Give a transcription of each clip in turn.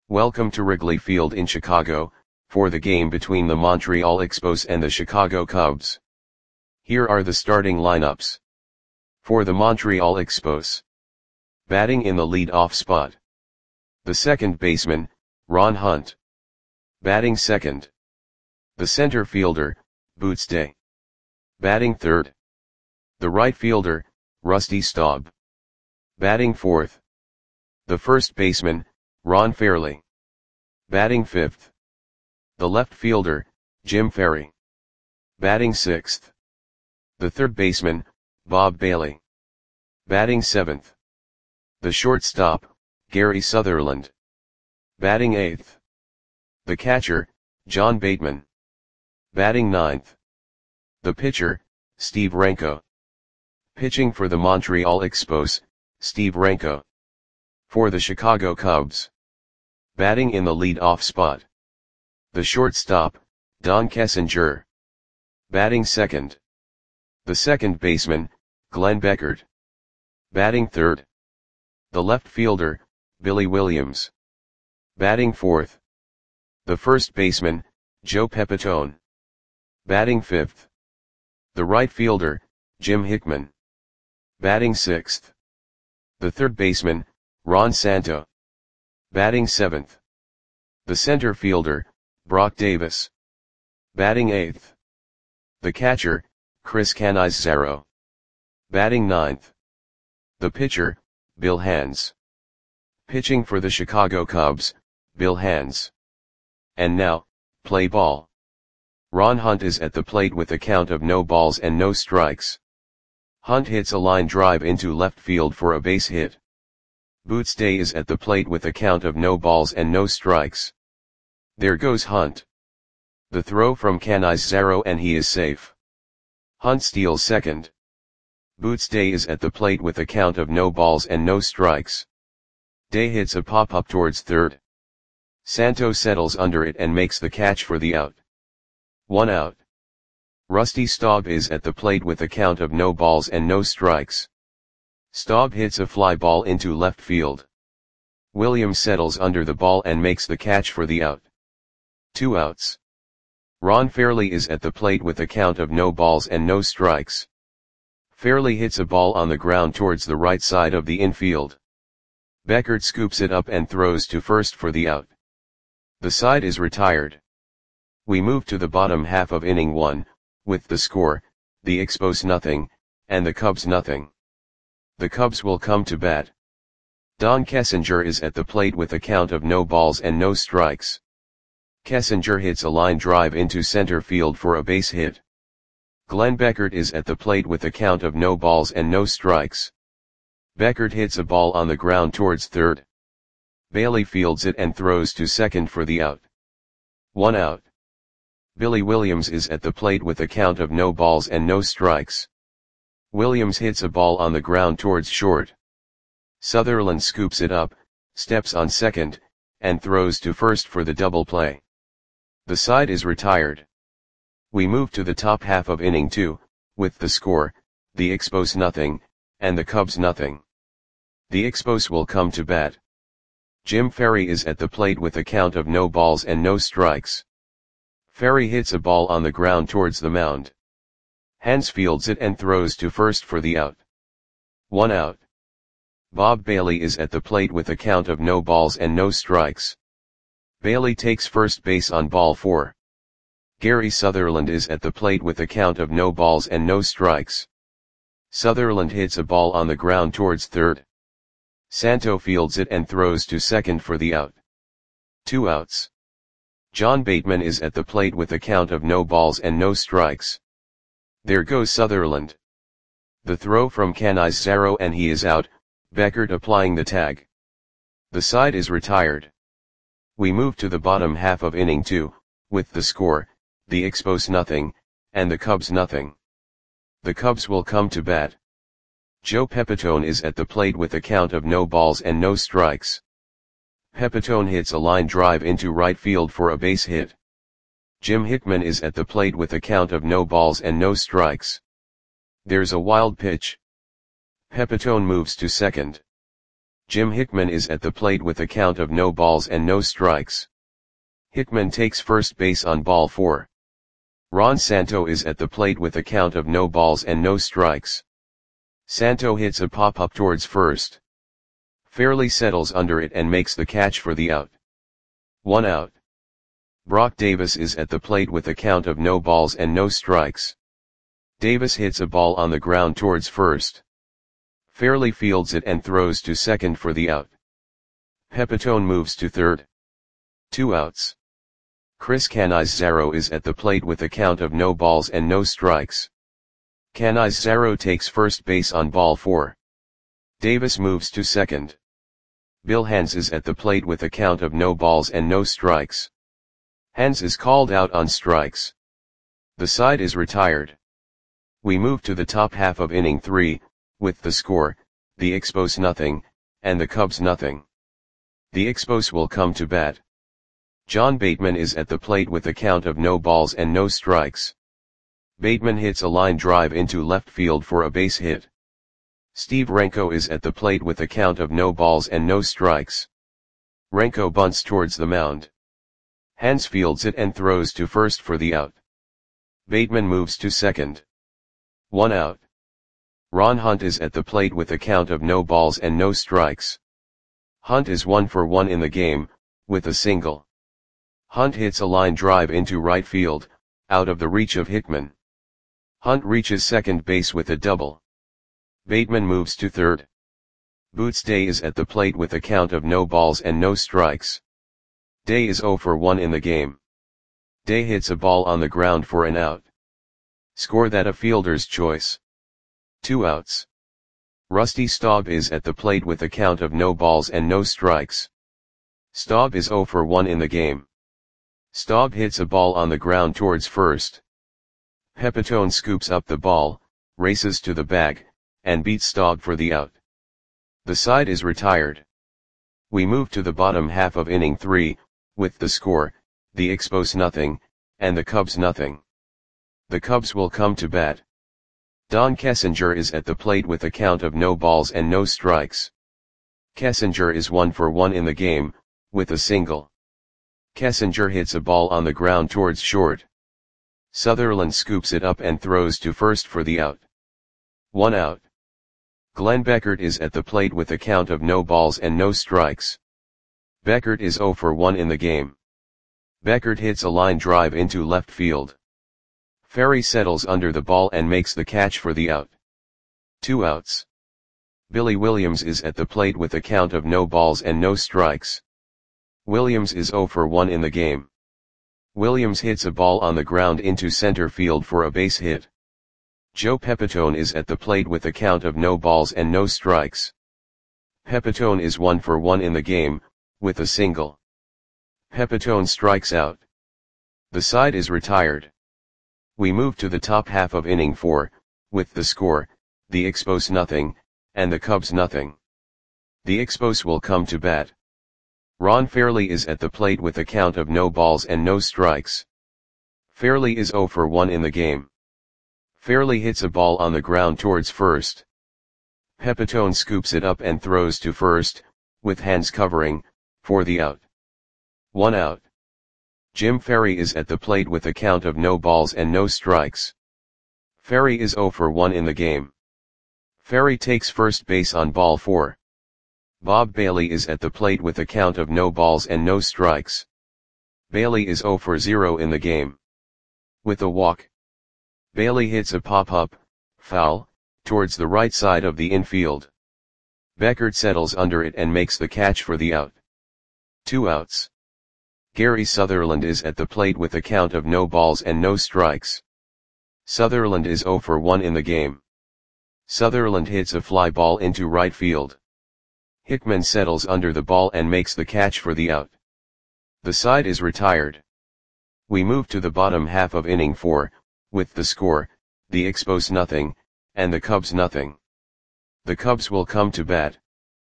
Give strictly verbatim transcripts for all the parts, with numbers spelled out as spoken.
Welcome to Wrigley Field in Chicago, for the game between the Montreal Expos and the Chicago Cubs. Here are the starting lineups. For the Montreal Expos. Batting in the lead-off spot. The second baseman, Ron Hunt. Batting second. The center fielder, Boots Day. Batting third. The right fielder, Rusty Staub. Batting fourth. The first baseman, Ron Fairly. Batting fifth. The left fielder, Jim Ferry. Batting sixth. The third baseman, Bob Bailey. Batting seventh. The shortstop, Gary Sutherland. Batting eighth. The catcher, John Bateman. Batting ninth. The pitcher, Steve Renko. Pitching for the Montreal Expos, Steve Renko. For the Chicago Cubs. Batting in the lead-off spot. The shortstop, Don Kessinger. Batting second. The second baseman, Glenn Beckert. Batting third. The left fielder, Billy Williams. Batting fourth. The first baseman, Joe Pepitone. Batting fifth. The right fielder, Jim Hickman. Batting sixth. The third baseman, Ron Santo. Batting seventh. The center fielder, Brock Davis. Batting eighth. The catcher, Chris Cannizzaro. Batting ninth. The pitcher, Bill Hands. Pitching for the Chicago Cubs, Bill Hands. And now, play ball. Ron Hunt is at the plate with a count of no balls and no strikes. Hunt hits a line drive into left field for a base hit. Boots Day is at the plate with a count of no balls and no strikes. There goes Hunt. The throw from Cannizzaro and he is safe. Hunt steals second. Boots Day is at the plate with a count of no balls and no strikes. Day hits a pop-up towards third. Santo settles under it and makes the catch for the out. One out. Rusty Staub is at the plate with a count of no balls and no strikes. Staub hits a fly ball into left field. Williams settles under the ball and makes the catch for the out. Two outs. Ron Fairly is at the plate with a count of no balls and no strikes. Fairly hits a ball on the ground towards the right side of the infield. Beckert scoops it up and throws to first for the out. The side is retired. We move to the bottom half of inning one, with the score, the Expos nothing, and the Cubs nothing. The Cubs will come to bat. Don Kessinger is at the plate with a count of no balls and no strikes. Kessinger hits a line drive into center field for a base hit. Glenn Beckert is at the plate with a count of no balls and no strikes. Beckert hits a ball on the ground towards third. Bailey fields it and throws to second for the out. One out. Billy Williams is at the plate with a count of no balls and no strikes. Williams hits a ball on the ground towards short. Sutherland scoops it up, steps on second, and throws to first for the double play. The side is retired. We move to the top half of inning two, with the score, the Expos nothing, and the Cubs nothing. The Expos will come to bat. Jim Ferry is at the plate with a count of no balls and no strikes. Ferry hits a ball on the ground towards the mound. Hands fields it and throws to first for the out. One out. Bob Bailey is at the plate with a count of no balls and no strikes. Bailey takes first base on ball four. Gary Sutherland is at the plate with a count of no balls and no strikes. Sutherland hits a ball on the ground towards third. Santo fields it and throws to second for the out. Two outs. John Bateman is at the plate with a count of no balls and no strikes. There goes Sutherland. The throw from Cannizzaro and he is out, Beckert applying the tag. The side is retired. We move to the bottom half of inning two, with the score, the Expos nothing, and the Cubs nothing. The Cubs will come to bat. Joe Pepitone is at the plate with a count of no balls and no strikes. Pepitone hits a line drive into right field for a base hit. Jim Hickman is at the plate with a count of no balls and no strikes. There's a wild pitch. Pepitone moves to second. Jim Hickman is at the plate with a count of no balls and no strikes. Hickman takes first base on ball four. Ron Santo is at the plate with a count of no balls and no strikes. Santo hits a pop-up towards first. Fairly settles under it and makes the catch for the out. One out. Brock Davis is at the plate with a count of no balls and no strikes. Davis hits a ball on the ground towards first. Fairly fields it and throws to second for the out. Pepitone moves to third. Two outs. Chris Canizaro is at the plate with a count of no balls and no strikes. Canizaro takes first base on ball four. Davis moves to second. Bill Hands is at the plate with a count of no balls and no strikes. Hands is called out on strikes. The side is retired. We move to the top half of inning three, with the score, the Expos nothing, and the Cubs nothing. The Expos will come to bat. John Bateman is at the plate with a count of no balls and no strikes. Bateman hits a line drive into left field for a base hit. Steve Renko is at the plate with a count of no balls and no strikes. Renko bunts towards the mound. Hands fields it and throws to first for the out. Bateman moves to second. One out. Ron Hunt is at the plate with a count of no balls and no strikes. Hunt is one for one in the game, with a single. Hunt hits a line drive into right field, out of the reach of Hickman. Hunt reaches second base with a double. Bateman moves to third. Boots Day is at the plate with a count of no balls and no strikes. Day is zero for one in the game. Day hits a ball on the ground for an out. Score that a fielder's choice. Two outs. Rusty Staub is at the plate with a count of no balls and no strikes. Staub is zero for one in the game. Staub hits a ball on the ground towards first. Pepitone scoops up the ball, races to the bag, and beats Staub for the out. The side is retired. We move to the bottom half of inning three, with the score, the Expos nothing, and the Cubs nothing. The Cubs will come to bat. Don Kessinger is at the plate with a count of no balls and no strikes. Kessinger is one for one in the game, with a single. Kessinger hits a ball on the ground towards short. Sutherland scoops it up and throws to first for the out. One out. Glenn Beckert is at the plate with a count of no balls and no strikes. Beckert is zero for one in the game. Beckert hits a line drive into left field. Ferry settles under the ball and makes the catch for the out. Two outs. Billy Williams is at the plate with a count of no balls and no strikes. Williams is zero for one in the game. Williams hits a ball on the ground into center field for a base hit. Joe Pepitone is at the plate with a count of no balls and no strikes. Pepitone is one for one in the game, with a single. Pepitone strikes out. The side is retired. We move to the top half of inning four, with the score, the Expos nothing, and the Cubs nothing. The Expos will come to bat. Ron Fairley is at the plate with a count of no balls and no strikes. Fairley is zero for one in the game. Fairley hits a ball on the ground towards first. Pepitone scoops it up and throws to first, with hands covering, for the out. One out. Jim Ferry is at the plate with a count of no balls and no strikes. Ferry is zero for one in the game. Ferry takes first base on ball four. Bob Bailey is at the plate with a count of no balls and no strikes. Bailey is zero for zero in the game. With a walk. Bailey hits a pop-up, foul, towards the right side of the infield. Beckert settles under it and makes the catch for the out. Two outs. Gary Sutherland is at the plate with a count of no balls and no strikes. Sutherland is zero for one in the game. Sutherland hits a fly ball into right field. Hickman settles under the ball and makes the catch for the out. The side is retired. We move to the bottom half of inning four, with the score, the Expos nothing, and the Cubs nothing. The Cubs will come to bat.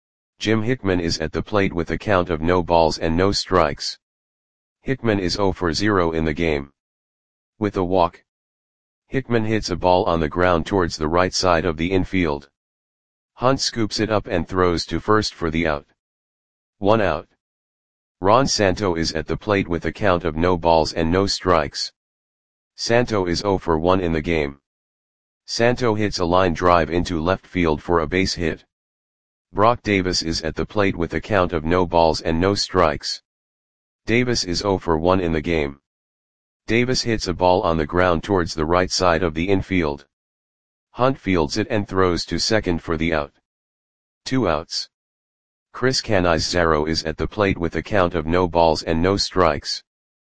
Jim Hickman is at the plate with a count of no balls and no strikes. Hickman is zero for zero in the game. With a walk. Hickman hits a ball on the ground towards the right side of the infield. Hunt scoops it up and throws to first for the out. One out. Ron Santo is at the plate with a count of no balls and no strikes. Santo is zero for one in the game. Santo hits a line drive into left field for a base hit. Brock Davis is at the plate with a count of no balls and no strikes. Davis is zero for one in the game. Davis hits a ball on the ground towards the right side of the infield. Hunt fields it and throws to second for the out. Two outs. Chris Canizaro is at the plate with a count of no balls and no strikes.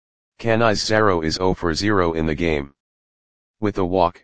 Canizaro is zero for zero in the game. With a walk,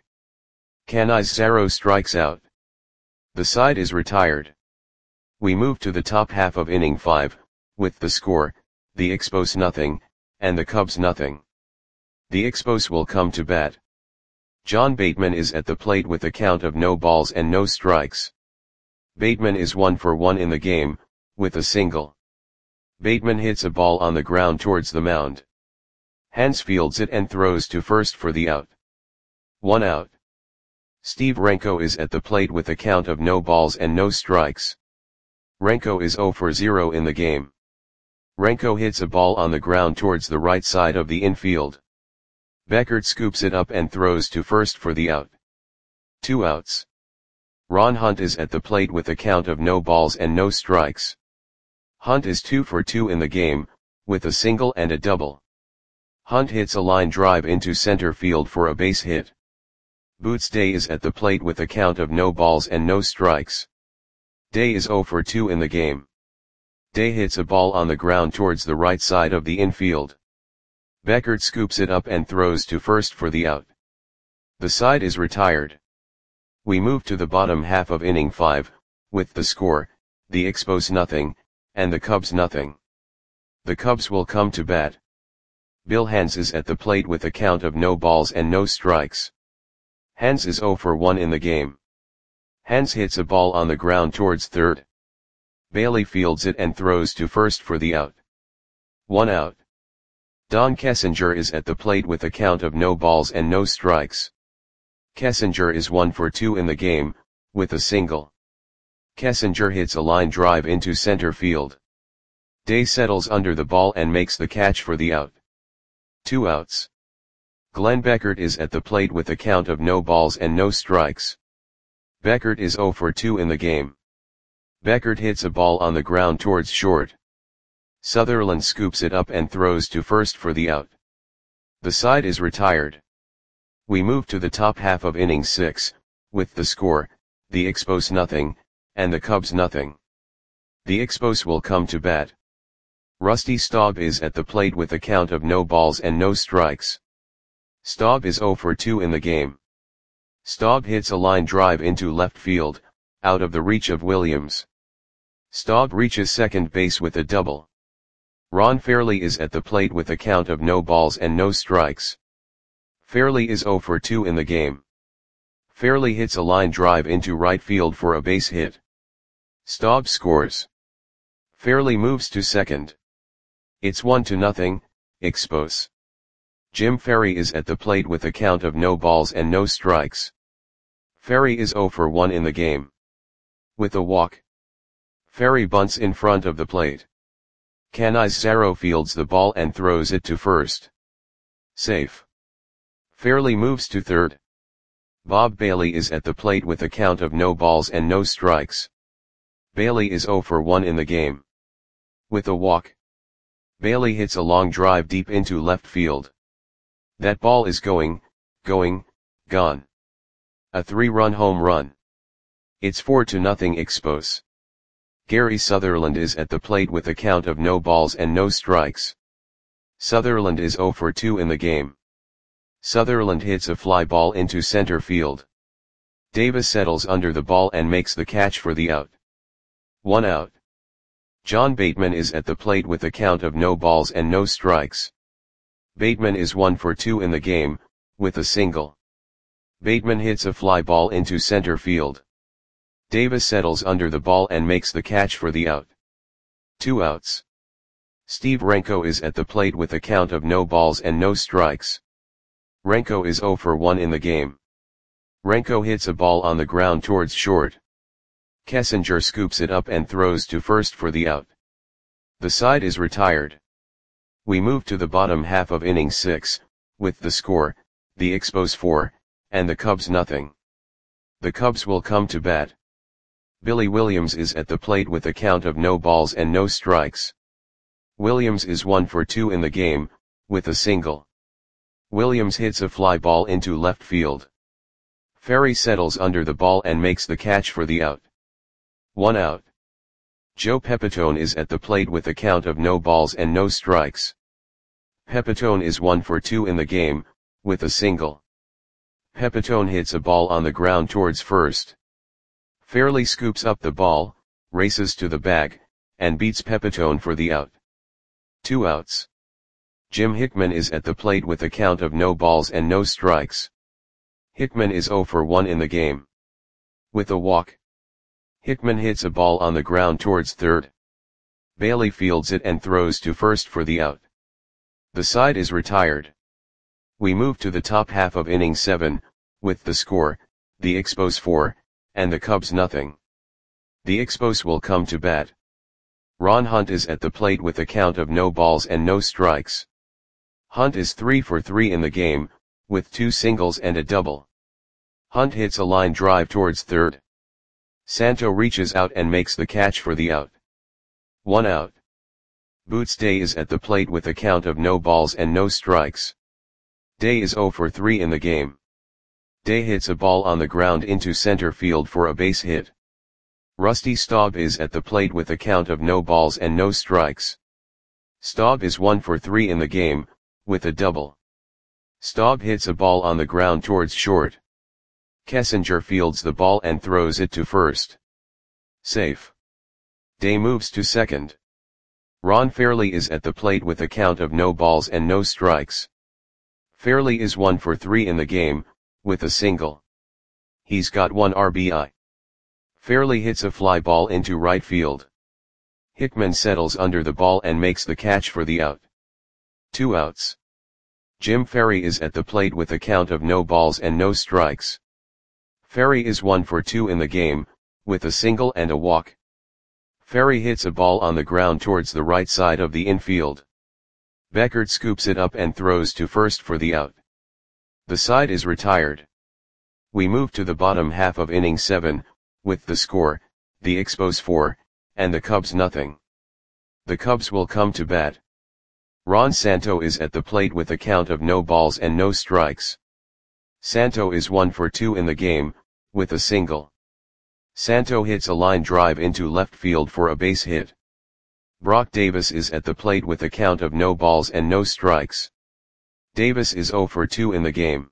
Canizaro strikes out. The side is retired. We move to the top half of inning five, with the score, the Expos nothing, and the Cubs nothing. The Expos will come to bat. John Bateman is at the plate with a count of no balls and no strikes. Bateman is one for one in the game, with a single. Bateman hits a ball on the ground towards the mound. Hans fields it and throws to first for the out. One out. Steve Renko is at the plate with a count of no balls and no strikes. Renko is zero for zero in the game. Renko hits a ball on the ground towards the right side of the infield. Beckert scoops it up and throws to first for the out. Two outs. Ron Hunt is at the plate with a count of no balls and no strikes. Hunt is two for two in the game, with a single and a double. Hunt hits a line drive into center field for a base hit. Boots Day is at the plate with a count of no balls and no strikes. Day is zero for two in the game. Day hits a ball on the ground towards the right side of the infield. Beckert scoops it up and throws to first for the out. The side is retired. We move to the bottom half of inning five, with the score, the Expos nothing, and the Cubs nothing. The Cubs will come to bat. Bill Hans is at the plate with a count of no balls and no strikes. Hans is zero for one in the game. Hans hits a ball on the ground towards third. Bailey fields it and throws to first for the out. One out. Don Kessinger is at the plate with a count of no balls and no strikes. Kessinger is one for two in the game, with a single. Kessinger hits a line drive into center field. Day settles under the ball and makes the catch for the out. Two outs. Glenn Beckert is at the plate with a count of no balls and no strikes. Beckert is zero for two in the game. Beckert hits a ball on the ground towards short. Sutherland scoops it up and throws to first for the out. The side is retired. We move to the top half of inning six, with the score, the Expos nothing, and the Cubs nothing. The Expos will come to bat. Rusty Staub is at the plate with a count of no balls and no strikes. Staub is zero for two in the game. Staub hits a line drive into left field, out of the reach of Williams. Staub reaches second base with a double. Ron Fairley is at the plate with a count of no balls and no strikes. Fairley is zero for two in the game. Fairley hits a line drive into right field for a base hit. Staub scores. Fairley moves to second. It's one to nothing, Expos. Jim Ferry is at the plate with a count of no balls and no strikes. Ferry is zero for one in the game. With a walk, Ferry bunts in front of the plate. Canizaro fields the ball and throws it to first. Safe. Fairley moves to third. Bob Bailey is at the plate with a count of no balls and no strikes. Bailey is zero for one in the game. With a walk, Bailey hits a long drive deep into left field. That ball is going, going, gone. A three-run home run. It's four to nothing Expos. Gary Sutherland is at the plate with a count of no balls and no strikes. Sutherland is zero for two in the game. Sutherland hits a fly ball into center field. Davis settles under the ball and makes the catch for the out. One out. John Bateman is at the plate with a count of no balls and no strikes. Bateman is one for two in the game, with a single. Bateman hits a fly ball into center field. Davis settles under the ball and makes the catch for the out. Two outs. Steve Renko is at the plate with a count of no balls and no strikes. Renko is zero for one in the game. Renko hits a ball on the ground towards short. Kessinger scoops it up and throws to first for the out. The side is retired. We move to the bottom half of inning six, with the score, the Expos four, and the Cubs nothing. The Cubs will come to bat. Billy Williams is at the plate with a count of no balls and no strikes. Williams is one for two in the game, with a single. Williams hits a fly ball into left field. Ferry settles under the ball and makes the catch for the out. One out. Joe Pepitone is at the plate with a count of no balls and no strikes. Pepitone is one for two in the game, with a single. Pepitone hits a ball on the ground towards first. Fairley scoops up the ball, races to the bag, and beats Pepitone for the out. Two outs. Jim Hickman is at the plate with a count of no balls and no strikes. Hickman is zero for one in the game. With a walk. Hickman hits a ball on the ground towards third. Bailey fields it and throws to first for the out. The side is retired. We move to the top half of inning seven, with the score, the Expos four, and the Cubs nothing. The Expos will come to bat. Ron Hunt is at the plate with a count of no balls and no strikes. Hunt is three for three in the game, with two singles and a double. Hunt hits a line drive towards third. Santo reaches out and makes the catch for the out. One out. Boots Day is at the plate with a count of no balls and no strikes. Day is zero for three in the game. Day hits a ball on the ground into center field for a base hit. Rusty Staub is at the plate with a count of no balls and no strikes. Staub is one for three in the game, with a double. Staub hits a ball on the ground towards short. Kessinger fields the ball and throws it to first. Safe. Day moves to second. Ron Fairley is at the plate with a count of no balls and no strikes. Fairley is one for three in the game, with a single. He's got one R B I. Fairley hits a fly ball into right field. Hickman settles under the ball and makes the catch for the out. Two outs. Jim Ferry is at the plate with a count of no balls and no strikes. Ferry is one for two in the game, with a single and a walk. Ferry hits a ball on the ground towards the right side of the infield. Beckert scoops it up and throws to first for the out. The side is retired. We move to the bottom half of inning seven, with the score, the Expos four, and the Cubs nothing. The Cubs will come to bat. Ron Santo is at the plate with a count of no balls and no strikes. Santo is one for two in the game, with a single. Santo hits a line drive into left field for a base hit. Brock Davis is at the plate with a count of no balls and no strikes. Davis is zero for two in the game.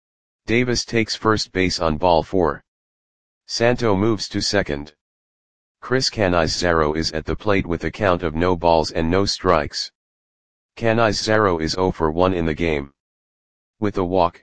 Davis takes first base on ball four. Santo moves to second. Chris Canizaro is at the plate with a count of no balls and no strikes. Canizaro is zero for one in the game. With a walk.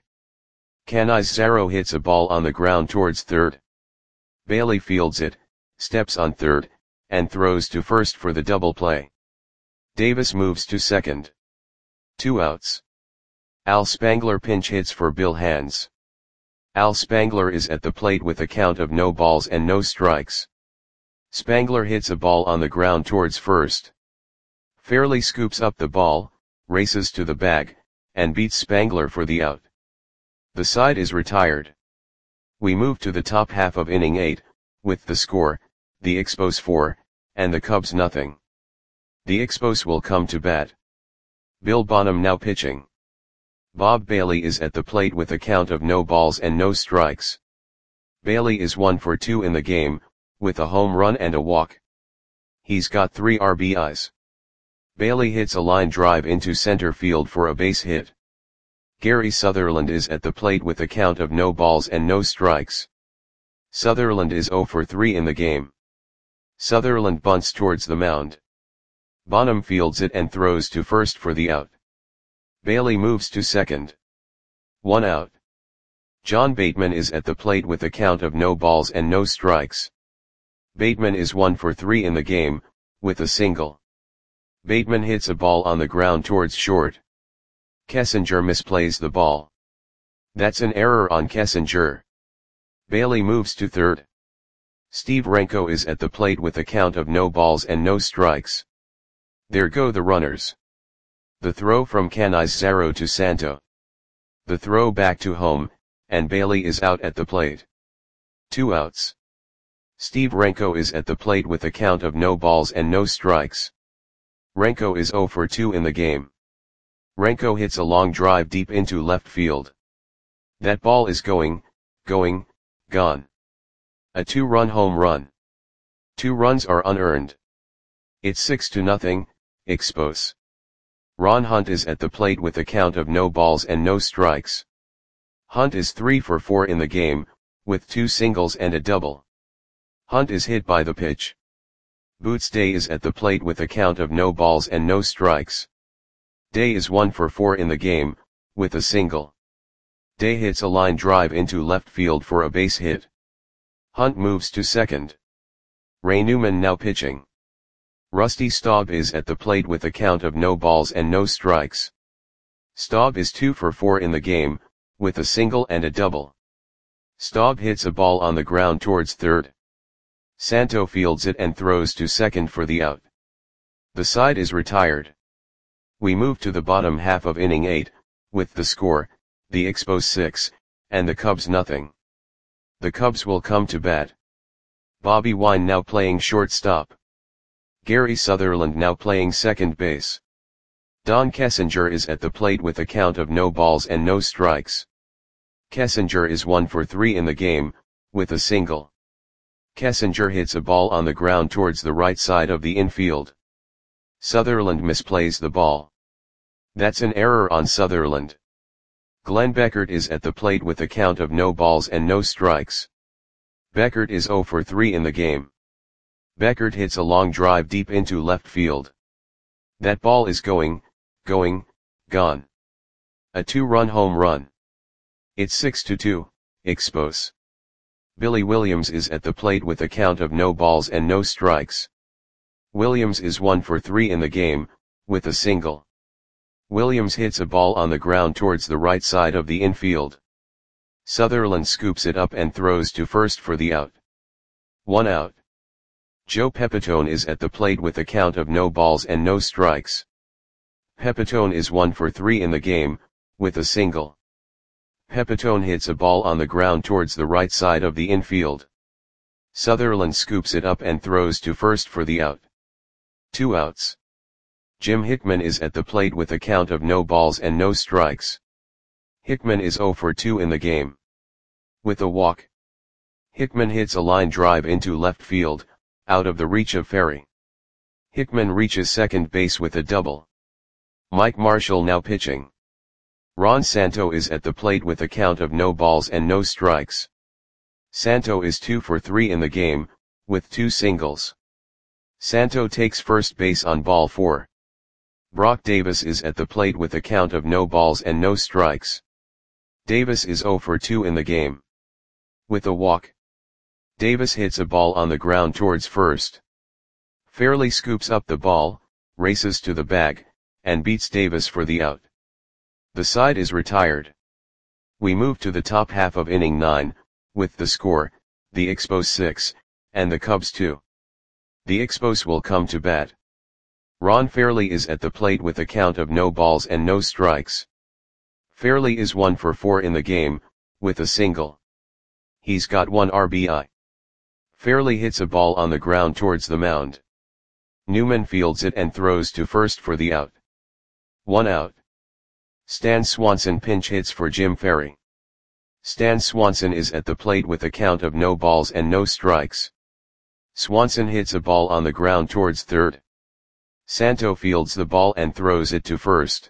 Canizaro hits a ball on the ground towards third. Bailey fields it, steps on third, and throws to first for the double play. Davis moves to second. Two outs. Al Spangler pinch hits for Bill Hands. Al Spangler is at the plate with a count of no balls and no strikes. Spangler hits a ball on the ground towards first. Fairley scoops up the ball, races to the bag, and beats Spangler for the out. The side is retired. We move to the top half of inning eight, with the score, the Expos four, and the Cubs nothing. The Expos will come to bat. Bill Bonham now pitching. Bob Bailey is at the plate with a count of no balls and no strikes. Bailey is one for two in the game, with a home run and a walk. He's got three R B Is. Bailey hits a line drive into center field for a base hit. Gary Sutherland is at the plate with a count of no balls and no strikes. Sutherland is zero for three in the game. Sutherland bunts towards the mound. Bonham fields it and throws to first for the out. Bailey moves to second. One out. John Bateman is at the plate with a count of no balls and no strikes. Bateman is one for three in the game, with a single. Bateman hits a ball on the ground towards short. Kessinger misplays the ball. That's an error on Kessinger. Bailey moves to third. Steve Renko is at the plate with a count of no balls and no strikes. There go the runners. The throw from Canizares to Santo. The throw back to home, and Bailey is out at the plate. Two outs. Steve Renko is at the plate with a count of no balls and no strikes. Renko is oh for two in the game. Renko hits a long drive deep into left field. That ball is going, going, gone. A two-run home run. Two runs are unearned. It's six to nothing, Expos. Ron Hunt is at the plate with a count of no balls and no strikes. Hunt is three for four in the game, with two singles and a double. Hunt is hit by the pitch. Boots Day is at the plate with a count of no balls and no strikes. Day is one for four in the game, with a single. Day hits a line drive into left field for a base hit. Hunt moves to second. Ray Newman now pitching. Rusty Staub is at the plate with a count of no balls and no strikes. Staub is two for four in the game, with a single and a double. Staub hits a ball on the ground towards third. Santo fields it and throws to second for the out. The side is retired. We move to the bottom half of inning eight, with the score, the Expos six, and the Cubs nothing. The Cubs will come to bat. Bobby Wine now playing shortstop. Gary Sutherland now playing second base. Don Kessinger is at the plate with a count of no balls and no strikes. Kessinger is one for three in the game, with a single. Kessinger hits a ball on the ground towards the right side of the infield. Sutherland misplays the ball. That's an error on Sutherland. Glenn Beckert is at the plate with a count of no balls and no strikes. Beckert is oh for three in the game. Beckert hits a long drive deep into left field. That ball is going, going, gone. A two-run home run. It's six to two, Expos. Billy Williams is at the plate with a count of no balls and no strikes. Williams is one for three in the game, with a single. Williams hits a ball on the ground towards the right side of the infield. Sutherland scoops it up and throws to first for the out. One out. Joe Pepitone is at the plate with a count of no balls and no strikes. Pepitone is one for three in the game, with a single. Pepitone hits a ball on the ground towards the right side of the infield. Sutherland scoops it up and throws to first for the out. Two outs. Jim Hickman is at the plate with a count of no balls and no strikes. Hickman is oh for two in the game. With a walk. Hickman hits a line drive into left field, out of the reach of Ferry. Hickman reaches second base with a double. Mike Marshall now pitching. Ron Santo is at the plate with a count of no balls and no strikes. Santo is two for three in the game, with two singles. Santo takes first base on ball four. Brock Davis is at the plate with a count of no balls and no strikes. Davis is oh for two in the game. With a walk. Davis hits a ball on the ground towards first. Fairley scoops up the ball, races to the bag, and beats Davis for the out. The side is retired. We move to the top half of inning nine, with the score, the Expos six, and the Cubs two. The Expos will come to bat. Ron Fairley is at the plate with a count of no balls and no strikes. Fairley is one for four in the game, with a single. He's got one R B I. Fairley hits a ball on the ground towards the mound. Newman fields it and throws to first for the out. One out. Stan Swanson pinch hits for Jim Ferry. Stan Swanson is at the plate with a count of no balls and no strikes. Swanson hits a ball on the ground towards third. Santo fields the ball and throws it to first.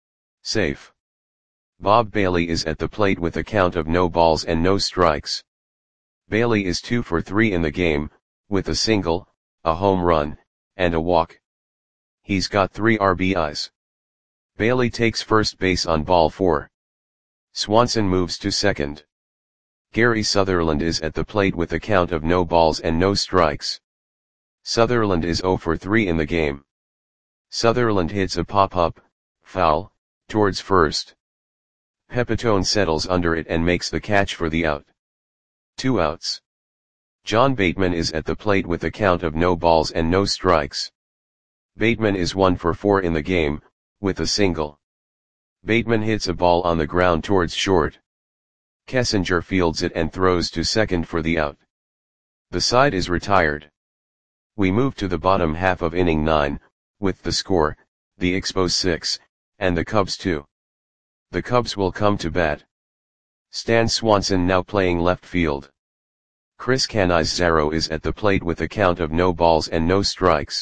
Safe. Bob Bailey is at the plate with a count of no balls and no strikes. Bailey is two for three in the game, with a single, a home run, and a walk. He's got three R B Is. Bailey takes first base on ball four. Swanson moves to second. Gary Sutherland is at the plate with a count of no balls and no strikes. Sutherland is oh for three in the game. Sutherland hits a pop-up, foul, towards first. Pepitone settles under it and makes the catch for the out. Two outs. John Bateman is at the plate with a count of no balls and no strikes. Bateman is one for four in the game, with a single. Bateman hits a ball on the ground towards short. Kessinger fields it and throws to second for the out. The side is retired. We move to the bottom half of inning nine, with the score, the Expos six, and the Cubs two. The Cubs will come to bat. Stan Swanson now playing left field. Chris Canizaro is at the plate with a count of no balls and no strikes.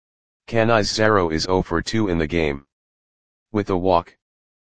Canizaro is zero for two in the game. With a walk.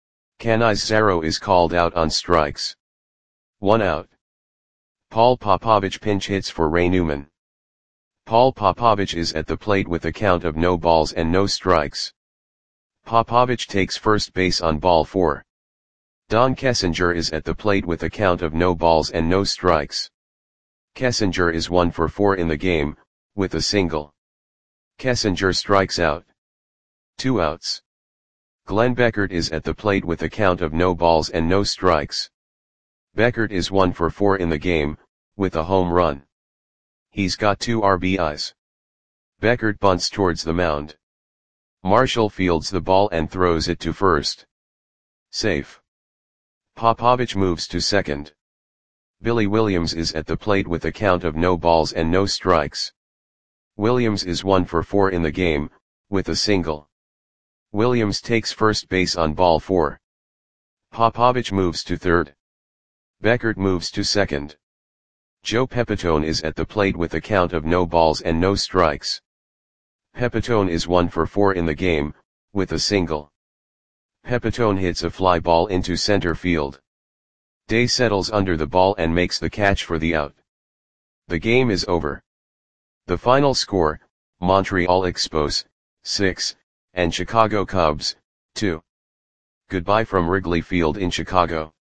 Canizaro is called out on strikes. One out. Paul Popovich pinch hits for Ray Newman. Paul Popovich is at the plate with a count of no balls and no strikes. Popovich takes first base on ball four. Don Kessinger is at the plate with a count of no balls and no strikes. Kessinger is one for four in the game, with a single. Kessinger strikes out. Two outs. Glenn Beckert is at the plate with a count of no balls and no strikes. Beckert is one for four in the game, with a home run. He's got two R B Is. Beckert bunts towards the mound. Marshall fields the ball and throws it to first. Safe. Popovich moves to second. Billy Williams is at the plate with a count of no balls and no strikes. Williams is one for four in the game, with a single. Williams takes first base on ball four. Popovich moves to third. Beckert moves to second. Joe Pepitone is at the plate with a count of no balls and no strikes. Pepitone is one for four in the game, with a single. Pepitone hits a fly ball into center field. Day settles under the ball and makes the catch for the out. The game is over. The final score, Montreal Expos, six, and Chicago Cubs, two. Goodbye from Wrigley Field in Chicago.